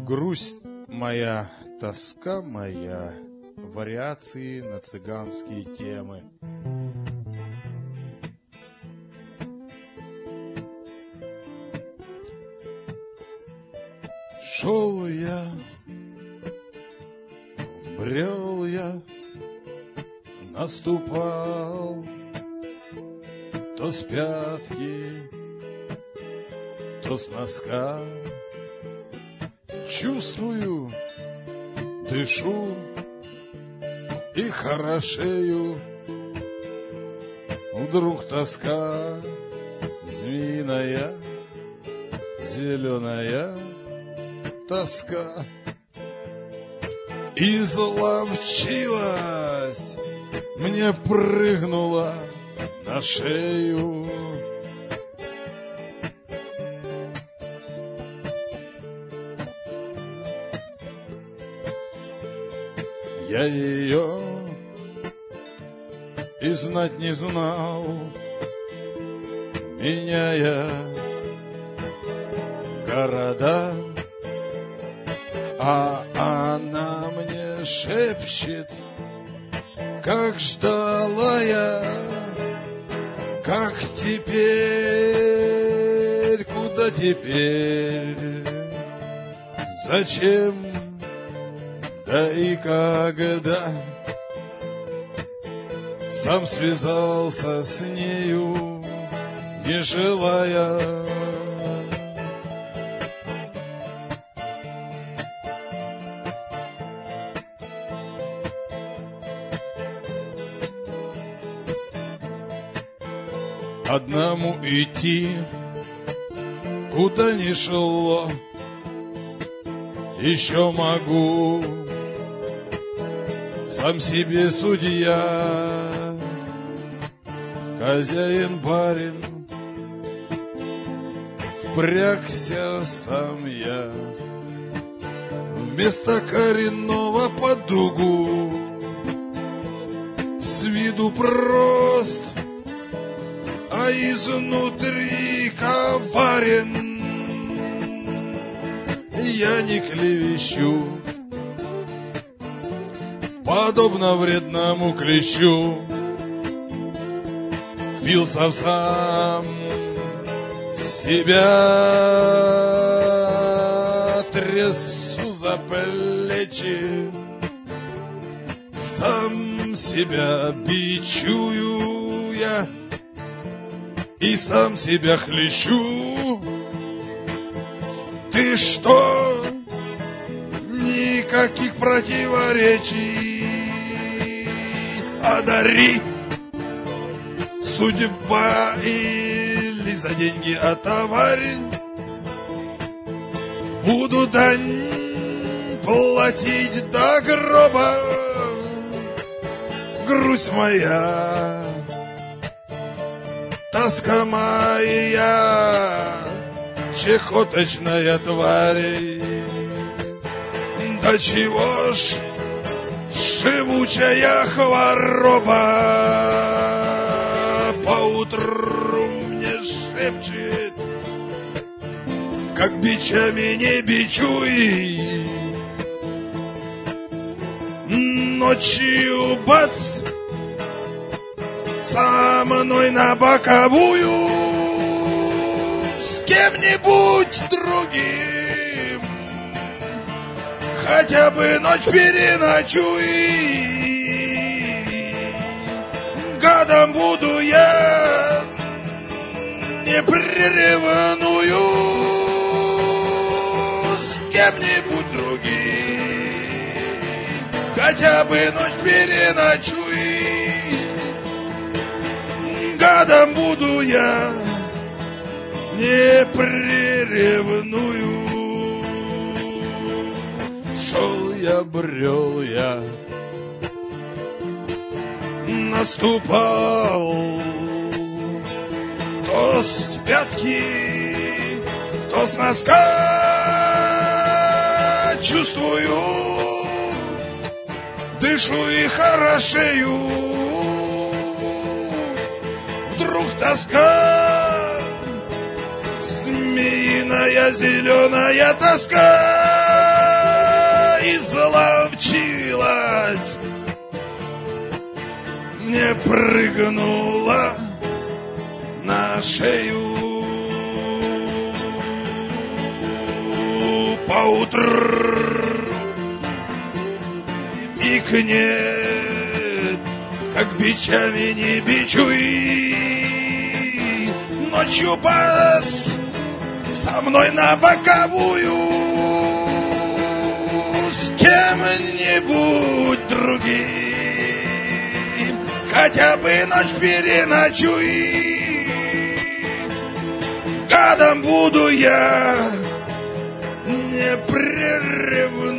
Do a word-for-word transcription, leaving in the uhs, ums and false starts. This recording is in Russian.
Грусть моя, тоска моя, вариации на цыганские темы. Шел я, брел я, наступал то с пятки, то с носка. Чувствую, дышу и хорошею. Вдруг тоска змеиная, зеленая тоска изловчилась, мне прыгнула на шею. Я ее и знать не знал, меняя города, а она мне шепчет, как ждала я, как теперь, куда теперь, зачем, да и когда. Сам связался с нею, не желая. Одному идти, куда ни шло, еще могу, сам себе судья, хозяин, барин, впрягся сам я. Вместо коренного по дугу, с виду прост, а изнутри коварен. Я не клевещу, подобно вредному клещу, впился в сам себя, трясу за плечи, сам себя бичую я и сам себя хлещу. Ты что? Никаких противоречий. Одари, судьба или за деньги отоварь. Буду дань платить до гроба. Грусть моя, тоска моя, чехоточная тварь. Да чего ж живучая хвороба поутру мне шепчет, как бичами не бичуй. Ночью бац, со мной на боковую, с кем-нибудь другим, хотя бы ночь переночуй. Гадом буду я, не приревную, с кем-нибудь другим, хотя бы ночь переночуй. Гадом буду я, не приревную. Шел я, брел я, наступал то с пятки, то с носка. Чувствую, дышу и хорошею. Вдруг тоска, змеиная зеленая тоска наловчилась, не прыгнула на шею. Поутру икнет, как бичами не бичуй. Ночью бац, со мной на боковую, с кем-нибудь другим, хотя бы ночь переночуй. Гадом буду я непрерывно.